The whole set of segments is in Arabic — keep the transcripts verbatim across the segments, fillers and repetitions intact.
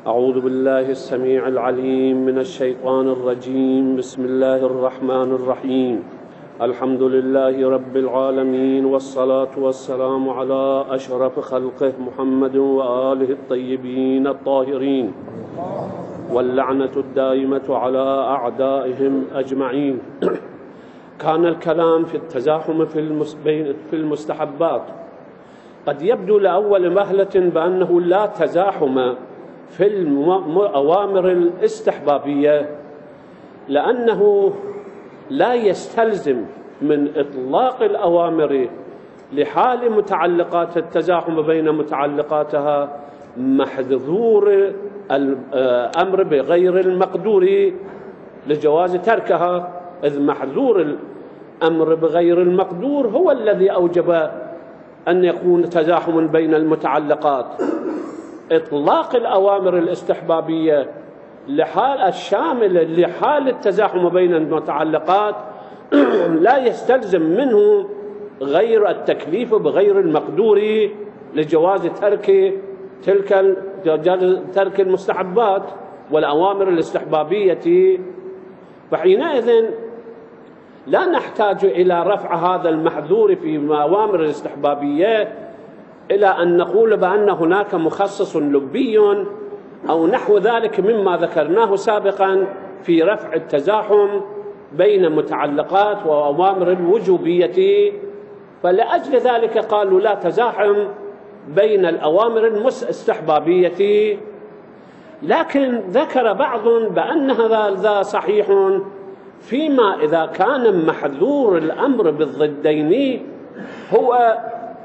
أعوذ بالله السميع العليم من الشيطان الرجيم. بسم الله الرحمن الرحيم. الحمد لله رب العالمين، والصلاة والسلام على أشرف خلقه محمد وآله الطيبين الطاهرين، واللعنة الدائمة على أعدائهم أجمعين. كان الكلام في التزاحم في المستحبات. قد يبدو لأول وهلة بأنه لا تزاحم في الأوامر الاستحبابية، لأنه لا يستلزم من إطلاق الأوامر لحال متعلقات التزاحم بين متعلقاتها محظور الأمر بغير المقدور لجواز تركها، إذ محظور الأمر بغير المقدور هو الذي أوجب أن يكون تزاحم بين المتعلقات. إطلاق الأوامر الاستحبابية لحال الشاملة لحال التزاحم بين المتعلقات لا يستلزم منه غير التكليف بغير المقدور لجواز ترك تلك ترك المستحبات والأوامر الاستحبابية. فحينئذ لا نحتاج إلى رفع هذا المحظور في الأوامر الاستحبابية إلى أن نقول بأن هناك مخصص لبي أو نحو ذلك مما ذكرناه سابقا في رفع التزاحم بين متعلقات وأوامر الوجوبية. فلأجل ذلك قالوا لا تزاحم بين الأوامر الاستحبابية. لكن ذكر بعض بأن هذا صحيح فيما إذا كان محظور الأمر بالضدين هو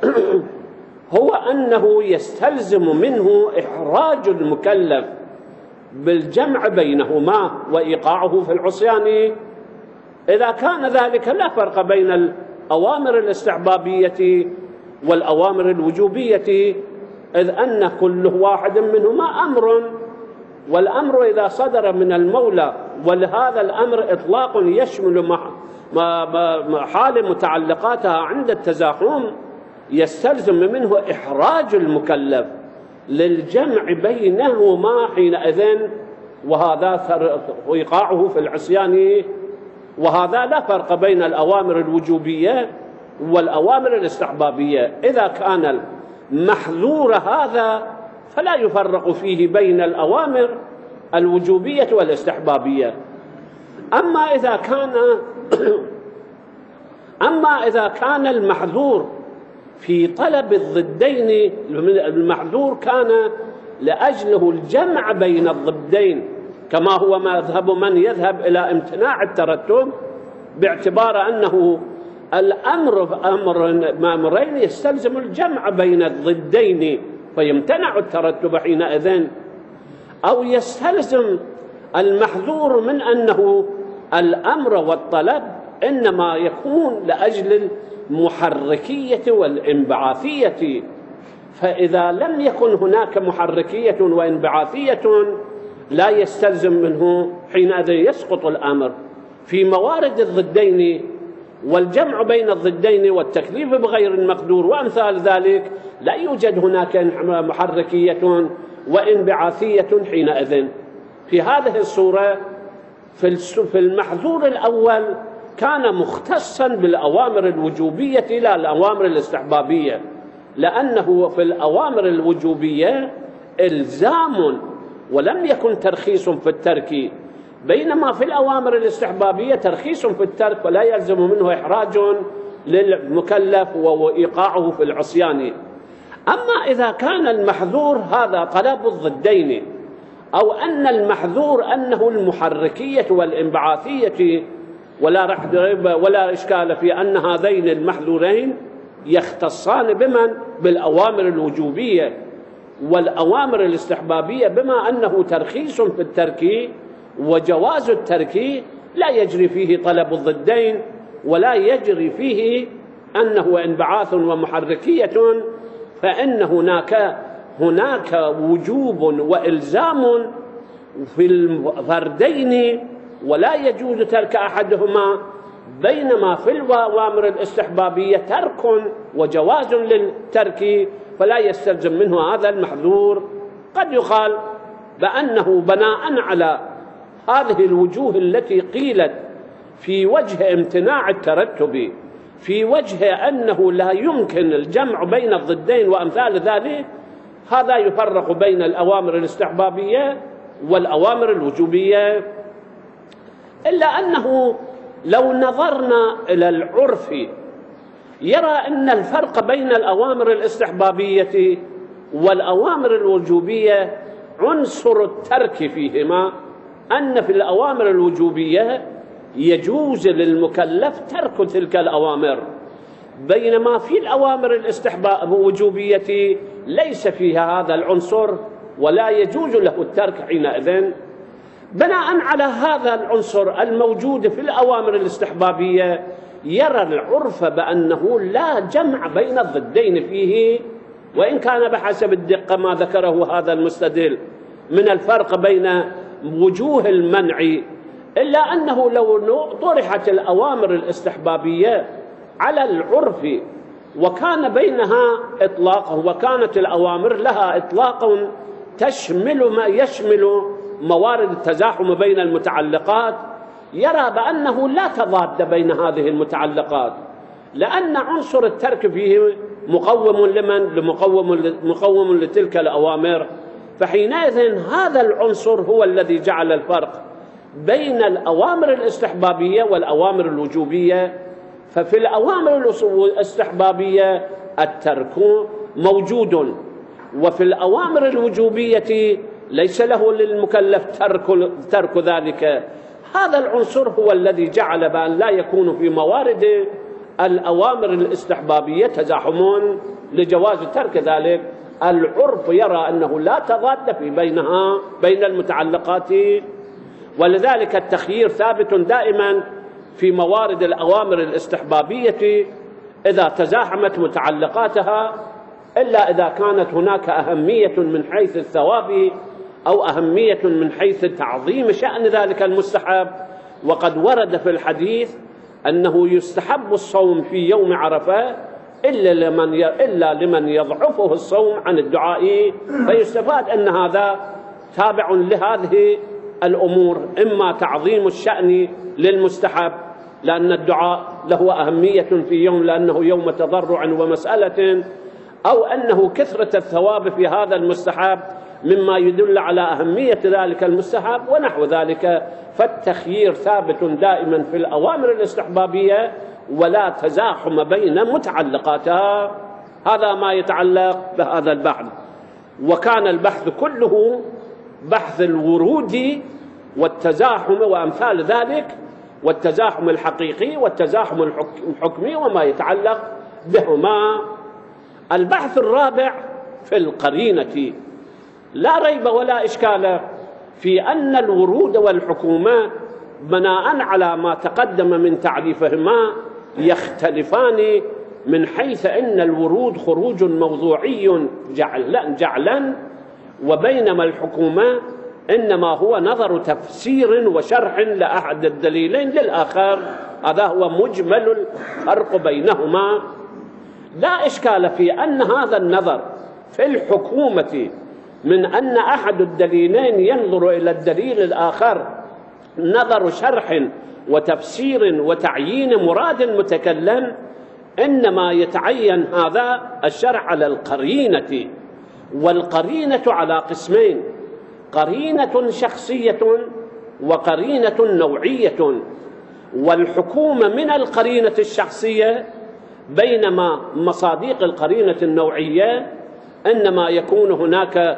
هو أنه يستلزم منه إحراج المكلف بالجمع بينهما وإيقاعه في العصيان. إذا كان ذلك لا فرق بين الأوامر الاستحبابية والأوامر الوجوبية، إذ أن كل واحد منهما أمر، والأمر إذا صدر من المولى ولهذا الأمر إطلاق يشمل حال متعلقاتها عند التزاحم يستلزم منه إحراج المكلف للجمع بينهما حينئذ، وهذا إيقاعه في العصيان. وهذا لا فرق بين الأوامر الوجوبية والأوامر الاستحبابية. إذا كان المحظور هذا فلا يفرق فيه بين الأوامر الوجوبية والاستحبابية. أما إذا كان أما إذا كان المحظور في طلب الضدين، المحظور كان لأجله الجمع بين الضدين كما هو مذهب من يذهب إلى امتناع الترتب، باعتبار أنه الأمر أمر أمرين يستلزم الجمع بين الضدين فيمتنع الترتب حينئذ، أو يستلزم المحظور من أنه الأمر والطلب إنما يكون لأجل المحركية والانبعاثية. فإذا لم يكن هناك محركية وانبعاثية لا يستلزم منه حينئذ يسقط الأمر. في موارد الضدين والجمع بين الضدين والتكليف بغير المقدور وأمثال ذلك لا يوجد هناك محركية وانبعاثية حينئذ. في هذه الصورة في المحظور الأول كان مختصا بالأوامر الوجوبية لا الأوامر الاستحبابية، لأنه في الأوامر الوجوبية إلزام ولم يكن ترخيص في الترك، بينما في الأوامر الاستحبابية ترخيص في الترك ولا يلزم منه إحراج للمكلف وإيقاعه في العصيان. أما إذا كان المحظور هذا طلب الضدين، أو أن المحظور أنه المحركية والانبعاثية، ولا رحب ولا إشكال في أن هذين المحظورين يختصان بمن؟ بالأوامر الوجوبية، والأوامر الاستحبابية بما أنه ترخيص في الترك وجواز الترك لا يجري فيه طلب الضدين ولا يجري فيه أنه انبعاث ومحركية، فإن هناك هناك وجوب وإلزام في الفردين ولا يجوز ترك أحدهما، بينما في الأوامر الاستحبابية ترك وجواز للترك فلا يستلزم منه هذا المحظور. قد يقال بأنه بناء على هذه الوجوه التي قيلت في وجه امتناع الترتب، في وجه أنه لا يمكن الجمع بين الضدين وأمثال ذلك، هذا يفرق بين الأوامر الاستحبابية والأوامر الوجوبية. إلا أنه لو نظرنا إلى العرف يرى أن الفرق بين الأوامر الاستحبابية والأوامر الوجوبية عنصر الترك فيهما، أن في الأوامر الوجوبية يجوز للمكلف ترك تلك الأوامر، بينما في الأوامر الاستحبابية ليس فيها هذا العنصر ولا يجوز له الترك حينئذ. بناء على هذا العنصر الموجود في الأوامر الاستحبابية يرى العرف بأنه لا جمع بين الضدين فيه، وإن كان بحسب الدقة ما ذكره هذا المستدل من الفرق بين وجوه المنع، إلا أنه لو طرحت الأوامر الاستحبابية على العرف وكان بينها إطلاق، وكانت الأوامر لها إطلاق تشمل ما يشمل موارد التزاحم بين المتعلقات، يرى بأنه لا تضاد بين هذه المتعلقات، لأن عنصر الترك فيه مقوم لمن؟ لمقوم مقوم لتلك الأوامر. فحينئذ هذا العنصر هو الذي جعل الفرق بين الأوامر الاستحبابية والأوامر الوجوبية. ففي الأوامر الاستحبابية الترك موجود، وفي الأوامر الوجوبية ليس له للمكلف ترك, ترك ذلك. هذا العنصر هو الذي جعل بأن لا يكون في موارد الأوامر الاستحبابية تزاحم لجواز ترك ذلك. العرف يرى أنه لا تضاد في بينها بين المتعلقات، ولذلك التخيير ثابت دائما في موارد الأوامر الاستحبابية إذا تزاحمت متعلقاتها، إلا إذا كانت هناك أهمية من حيث الثواب أو أهمية من حيث تعظيم شأن ذلك المستحب. وقد ورد في الحديث أنه يستحب الصوم في يوم عرفة إلا لمن إلا لمن يضعفه الصوم عن الدعاء، فيستفاد أن هذا تابع لهذه الأمور، إما تعظيم الشأن للمستحب لأن الدعاء له أهمية في يوم لأنه يوم تضرع ومسألة، أو أنه كثرة الثواب في هذا المستحب مما يدل على أهمية ذلك المستحب ونحو ذلك. فالتخيير ثابت دائما في الأوامر الاستحبابية ولا تزاحم بين متعلقاتها. هذا ما يتعلق بهذا البحث. وكان البحث كله بحث الورود والتزاحم وأمثال ذلك، والتزاحم الحقيقي والتزاحم الحكمي وما يتعلق بهما. البحث الرابع في القرينة. لا ريب ولا إشكال في أن الورود والحكومة بناء على ما تقدم من تعريفهما يختلفان من حيث أن الورود خروج موضوعي جعلا, جعلا وبينما الحكومة إنما هو نظر تفسير وشرح لأحد الدليلين للآخر. هذا هو مجمل الفرق بينهما. لا إشكال في أن هذا النظر في الحكومة من أن أحد الدليلين ينظر إلى الدليل الآخر نظر شرح وتفسير وتعيين مراد المتكلم، إنما يتعين هذا الشرع على القرينة. والقرينة على قسمين: قرينة شخصية وقرينة نوعية. والحكومة من القرينة الشخصية، بينما مصادق القرينة النوعية إنما يكون هناك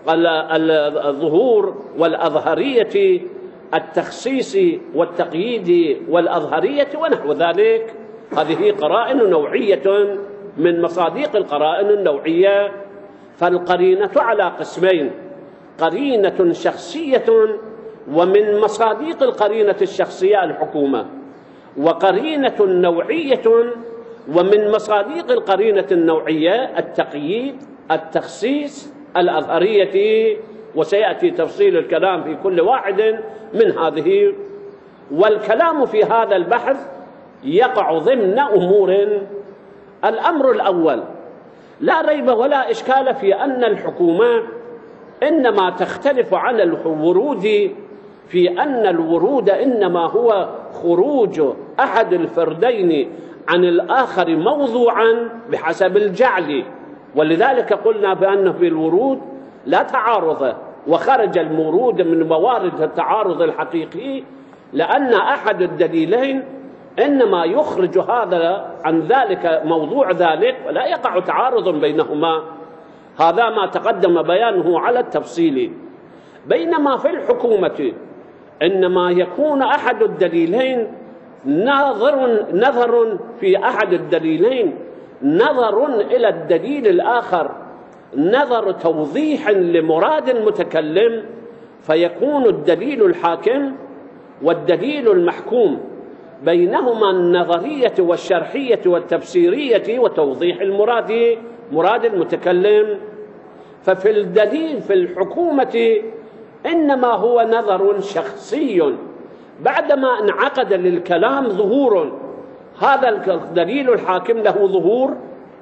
الظهور والأظهرية، التخصيص والتقييد والأظهرية ونحو ذلك. هذه قرائن نوعية من مصادق القرائن النوعية. فالقرينة على قسمين: قرينة شخصية، ومن مصادق القرينة الشخصية الحكومة، وقرينة نوعية، ومن مصادق القرينة النوعية التقييد، التخصيص، الأظهرية، وسيأتي تفصيل الكلام في كل واحد من هذه. والكلام في هذا البحث يقع ضمن أمور. الأمر الأول: لا ريب ولا إشكال في أن الحكومة إنما تختلف عن الورود في أن الورود إنما هو خروج أحد الفردين عن الآخر موضوعا بحسب الجعل، ولذلك قلنا بأنه في الورود لا تعارض، وخرج المورود من موارد التعارض الحقيقي لأن أحد الدليلين إنما يخرج هذا عن ذلك موضوع ذلك ولا يقع تعارض بينهما. هذا ما تقدم بيانه على التفصيل. بينما في الحكومة إنما يكون أحد الدليلين نظر نظر في أحد الدليلين نظر إلى الدليل الآخر، نظر توضيح لمراد المتكلم، فيكون الدليل الحاكم والدليل المحكوم بينهما النظرية والشرحية والتفسيرية وتوضيح المراد مراد المتكلم. ففي الدليل في الحكومة إنما هو نظر شخصي بعدما انعقد للكلام ظهور، هذا الدليل الحاكم له ظهور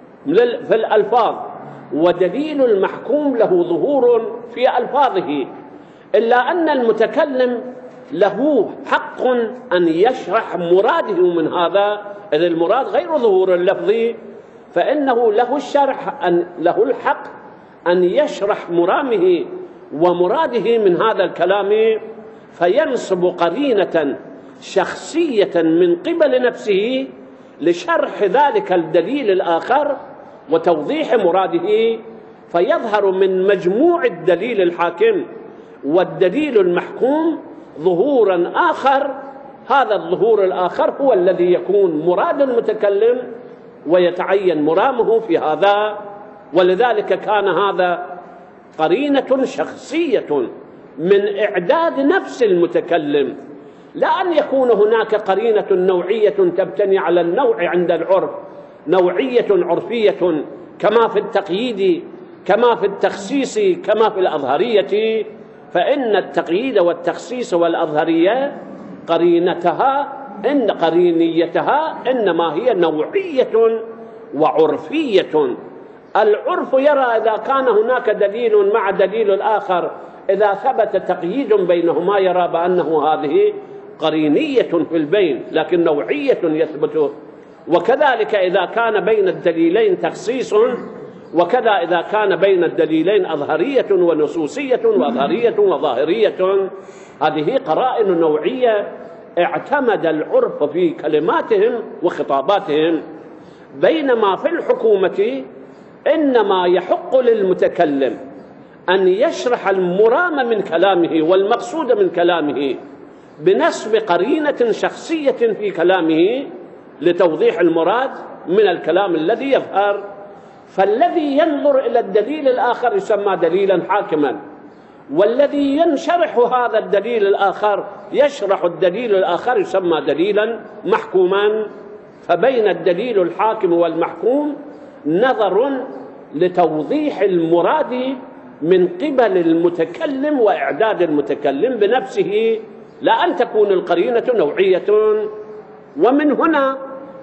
في الألفاظ ودليل المحكوم له ظهور في ألفاظه، إلا أن المتكلم له حق أن يشرح مراده من هذا، إذ المراد غير ظهور اللفظي، فإنه له الشرح أن له الحق أن يشرح مرامه ومراده من هذا الكلام، فينصب قرينة شخصية من قبل نفسه لشرح ذلك الدليل الآخر وتوضيح مراده، فيظهر من مجموع الدليل الحاكم والدليل المحكوم ظهورا آخر، هذا الظهور الآخر هو الذي يكون مراد المتكلم ويتعين مرامه في هذا. ولذلك كان هذا قرينة شخصية من إعداد نفس المتكلم، لا أن يكون هناك قرينة نوعية تبتني على النوع عند العرف، نوعية عرفية كما في التقييد كما في التخصيص كما في الأظهرية، فإن التقييد والتخصيص والأظهرية قرينتها إن قرينيتها إنما هي نوعية وعرفية. العرف يرى إذا كان هناك دليل مع دليل الآخر، إذا ثبت تقييد بينهما يرى بأنه هذه قرينية في البين لكن نوعية يثبت. وكذلك إذا كان بين الدليلين تخصيص، وكذا إذا كان بين الدليلين أظهرية ونصوصية وأظهرية وظاهرية، هذه قرائن نوعية اعتمد العرف في كلماتهم وخطاباتهم. بينما في الحكومة إنما يحق للمتكلم أن يشرح المرام من كلامه والمقصود من كلامه بنسب قرينة شخصية في كلامه لتوضيح المراد من الكلام الذي يظهر. فالذي ينظر إلى الدليل الآخر يسمى دليلا حاكما، والذي ينشرح هذا الدليل الآخر يشرح الدليل الآخر يسمى دليلا محكوما. فبين الدليل الحاكم والمحكوم نظر لتوضيح المراد من قبل المتكلم وإعداد المتكلم بنفسه، لا أن تكون القرينة نوعية. ومن هنا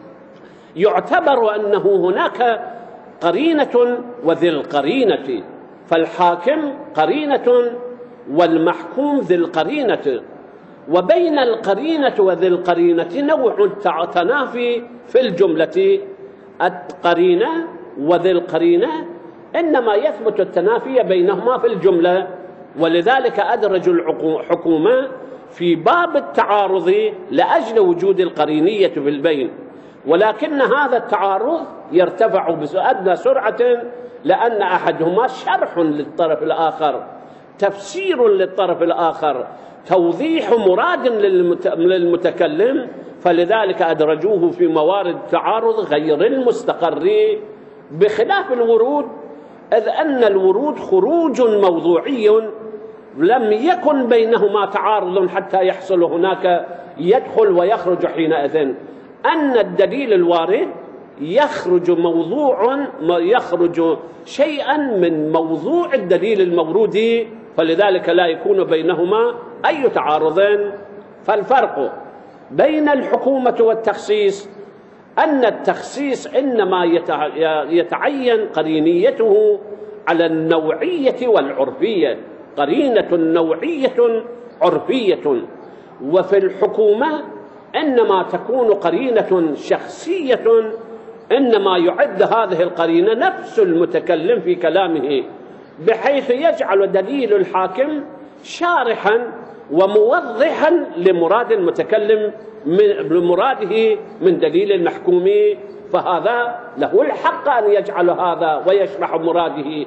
يعتبر أنه هناك قرينة وذي القرينة، فالحاكم قرينة والمحكوم ذي القرينة، وبين القرينة وذي القرينة نوع تنافي في الجملة. القرينة وذي القرينة إنما يثبت التنافي بينهما في الجملة، ولذلك أدرج الحكومة في باب التعارض لأجل وجود القرينية في البين، ولكن هذا التعارض يرتفع بأدنى سرعة لأن أحدهما شرح للطرف الآخر، تفسير للطرف الآخر، توضيح مراد للمتكلم، فلذلك أدرجوه في موارد التعارض غير المستقر، بخلاف الورود، إذ أن الورود خروج موضوعي لم يكن بينهما تعارض حتى يحصل هناك يدخل ويخرج حينئذ، أن الدليل الوارد يخرج موضوع يخرج شيئا من موضوع الدليل المورود، فلذلك لا يكون بينهما أي تعارض. فالفرق بين الحكومة والتخصيص أن التخصيص إنما يتعين قرينيته على النوعية والعرفية، قرينة نوعية عرفية. وفي الحكومة إنما تكون قرينة شخصية، إنما يعد هذه القرينة نفس المتكلم في كلامه، بحيث يجعل دليل الحاكم شارحا وموضحا لمراد المتكلم من مراده من دليل المحكوم، فهذا له الحق أن يجعل هذا ويشرح مراده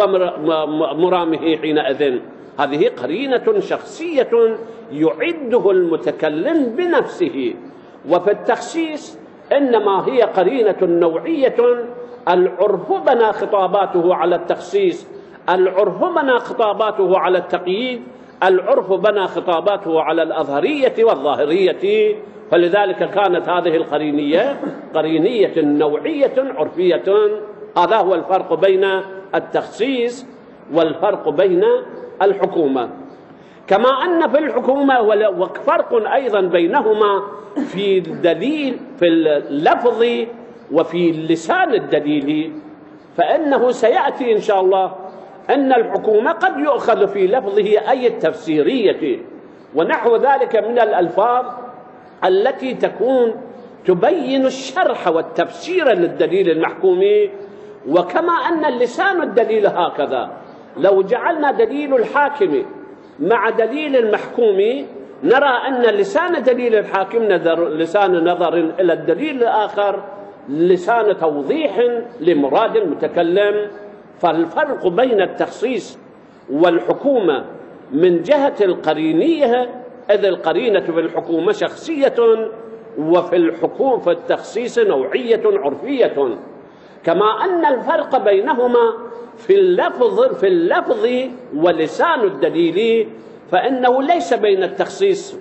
ومرامه حينئذ. هذه قرينة شخصية يعده المتكلم بنفسه. وفي التخصيص إنما هي قرينة نوعية، العرف بنى خطاباته على التخصيص، العرف بنى خطاباته على التقييد، العرف بنى خطاباته على الأظهرية والظاهرية، فلذلك كانت هذه القرينية قرينية نوعية عرفية. هذا هو الفرق بين التخصيص والفرق بين الحكومة. كما أن في الحكومة وفرق أيضا بينهما في الدليل في اللفظ وفي لسان الدليل، فإنه سيأتي إن شاء الله أن الحكومة قد يؤخذ في لفظه أي التفسيرية ونحو ذلك من الألفاظ التي تكون تبين الشرح والتفسير للدليل المحكوم. وكما أن اللسان الدليل هكذا، لو جعلنا دليل الحاكم مع دليل المحكوم نرى أن لسان دليل الحاكم نظر لسان نظر إلى الدليل الآخر، لسان توضيح لمراد المتكلم. فالفرق بين التخصيص والحكومة من جهة القرينية، إذ القرينة في الحكومة شخصية وفي الحكومة في التخصيص نوعية عرفية. كما أن الفرق بينهما في اللفظ في اللفظ ولسان الدليل، فإنه ليس بين التخصيص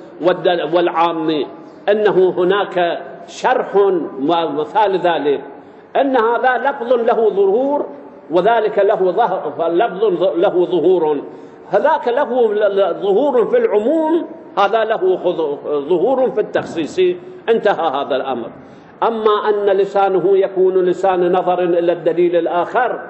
والعام أنه هناك شرح ومثال ذلك، أن هذا لفظ له ظهور وذلك له ظهر، فاللفظ له ظهور، هذاك له ظهور في العموم، هذا له ظهور في التخصيص، انتهى هذا الأمر. أما أن لسانه يكون لسان نظر إلى الدليل الآخر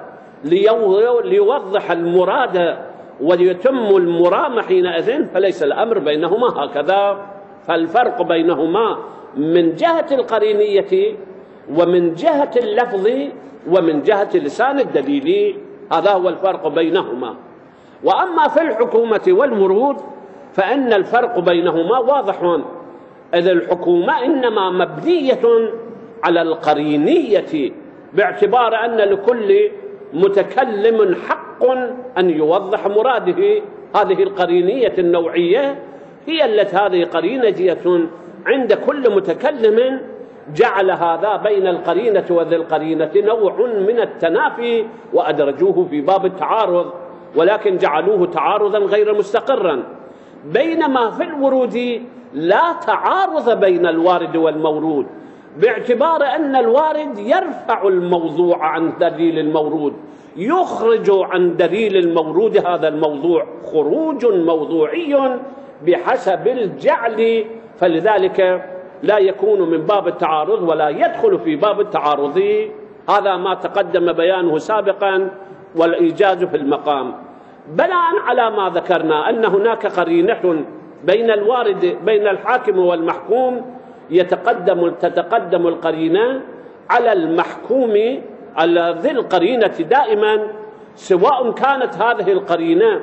ليوضح المراد ويتم المرام حينئذ، فليس الأمر بينهما هكذا. فالفرق بينهما من جهة القرينية ومن جهة اللفظ ومن جهة لسان الدليل، هذا هو الفرق بينهما. وأما في الحكومة والورود فإن الفرق بينهما واضح، إذ الحكومة إنما مبنية على القرينية، باعتبار أن لكل متكلم حق أن يوضح مراده. هذه القرينية النوعية هي التي هذه قرينة عند كل متكلم، جعل هذا بين القرينة وذي القرينة نوع من التنافي وأدرجوه في باب التعارض، ولكن جعلوه تعارضا غير مستقرا. بينما في الورود لا تعارض بين الوارد والمورود، باعتبار أن الوارد يرفع الموضوع عن دليل المورود، يخرج عن دليل المورود هذا الموضوع خروج موضوعي بحسب الجعل، فلذلك لا يكون من باب التعارض ولا يدخل في باب التعارض. هذا ما تقدم بيانه سابقا والإيجاز في المقام. بناء على ما ذكرنا أن هناك قرينة بين الوارد بين الحاكم والمحكوم، يتقدم تتقدم القرينة على المحكوم على ذي القرينة دائما، سواء كانت هذه القرينة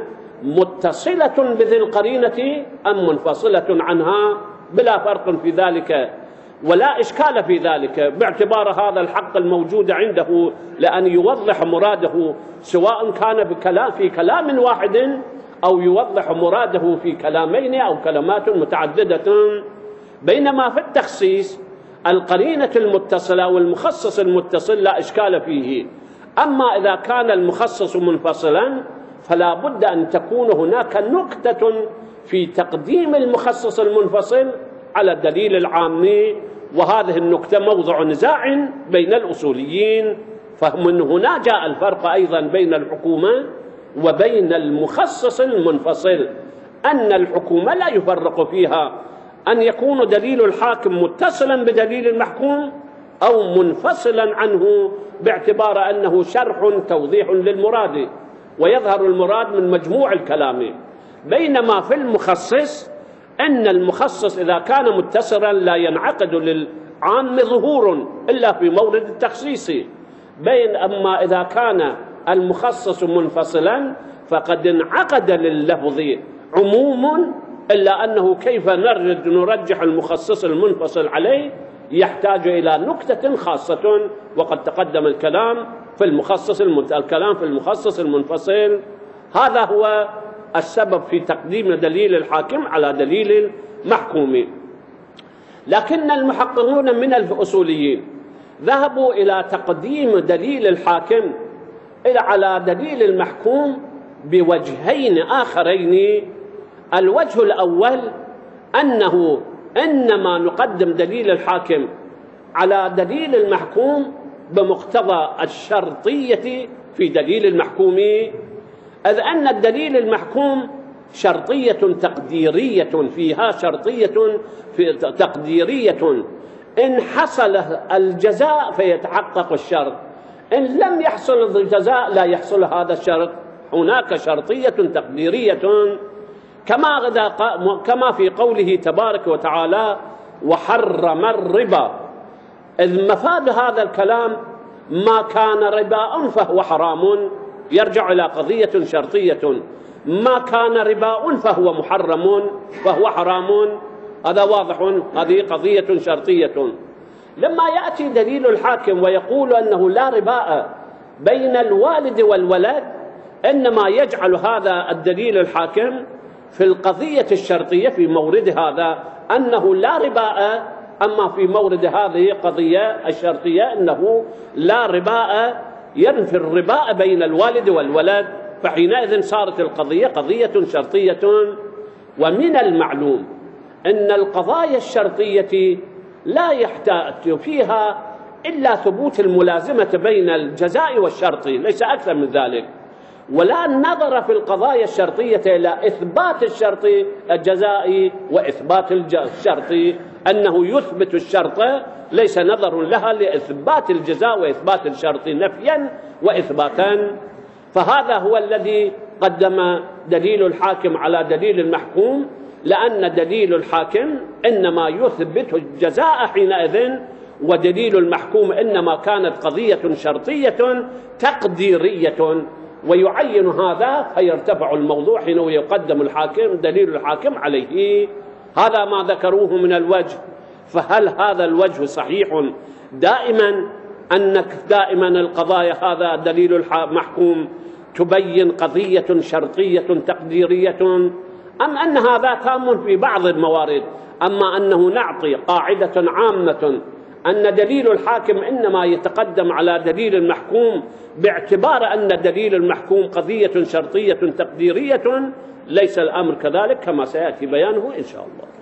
متصلة بذي القرينة أم منفصلة عنها، بلا فرق في ذلك ولا إشكال في ذلك، باعتبار هذا الحق الموجود عنده لأن يوضح مراده، سواء كان بكلام في كلام واحد أو يوضح مراده في كلامين أو كلمات متعددة. بينما في التخصيص القرينة المتصلة والمخصص المتصل لا إشكال فيه. أما إذا كان المخصص منفصلا فلا بد أن تكون هناك نكتة في تقديم المخصص المنفصل على الدليل العام، وهذه النكتة موضع نزاع بين الأصوليين. فمن هنا جاء الفرق أيضا بين الحكومة وبين المخصص المنفصل، أن الحكومة لا يفرق فيها أن يكون دليل الحاكم متصلا بدليل المحكوم، أو منفصلا عنه باعتبار أنه شرح توضيح للمراد، ويظهر المراد من مجموع الكلام. بينما في المخصص أن المخصص إذا كان متصلا لا ينعقد للعام ظهور إلا في مورد التخصيص، بين أما إذا كان المخصص منفصلا فقد انعقد لللفظ عموم، إلا أنه كيف نرد نرجح المخصص المنفصل عليه يحتاج إلى نكتة خاصة، وقد تقدم الكلام في المخصص المنت... الكلام في المخصص المنفصل. هذا هو السبب في تقديم دليل الحاكم على دليل المحكوم. لكن المحققون من الأصوليين ذهبوا إلى تقديم دليل الحاكم على دليل المحكوم بوجهين آخرين. الوجه الأول أنه إنما نقدم دليل الحاكم على دليل المحكوم بمقتضى الشرطية في دليل المحكوم، إذ أن الدليل المحكوم شرطية تقديرية، فيها شرطية في تقديرية، إن حصل الجزاء فيتحقق الشرط، إن لم يحصل الجزاء لا يحصل هذا الشرط. هناك شرطية تقديرية، كما كما في قوله تبارك وتعالى وحرم الربا، إذ مفاد هذا الكلام ما كان ربا فهو حرام، يرجع إلى قضية شرطية. ما كان ربا فهو محرم فهو حرام، هذا واضح، هذه قضية شرطية. لما يأتي دليل الحاكم ويقول أنه لا رباء بين الوالد والولد، إنما يجعل هذا الدليل الحاكم في القضية الشرطية في مورد هذا أنه لا رباء، أما في مورد هذه القضية الشرطية أنه لا رباء، ينفي الرباء بين الوالد والولد، فحينئذ صارت القضية قضية شرطية. ومن المعلوم أن القضايا الشرطية لا يحتاج فيها إلا ثبوت الملازمة بين الجزاء والشرط، ليس أكثر من ذلك. ولا نظر في القضايا الشرطية إلى إثبات الشرط الجزائي وإثبات الشرط أنه يثبت الشرط، ليس نظر لها لإثبات الجزاء وإثبات الشرط نفيا وإثباتا. فهذا هو الذي قدم دليل الحاكم على دليل المحكوم، لأن دليل الحاكم إنما يثبت الجزاء حينئذ، ودليل المحكوم إنما كانت قضية شرطية تقديرية، ويعين هذا فيرتفع الموضوع حين يقدم الحاكم دليل الحاكم عليه. هذا ما ذكروه من الوجه. فهل هذا الوجه صحيح دائما أنك دائما القضايا هذا دليل المحكوم تبين قضية شرطية تقديرية، أم أن هذا تام في بعض الموارد؟ أما أنه نعطي قاعدة عامة أن دليل الحاكم إنما يتقدم على دليل المحكوم باعتبار أن دليل المحكوم قضية شرطية تقديرية، ليس الأمر كذلك كما سيأتي بيانه إن شاء الله.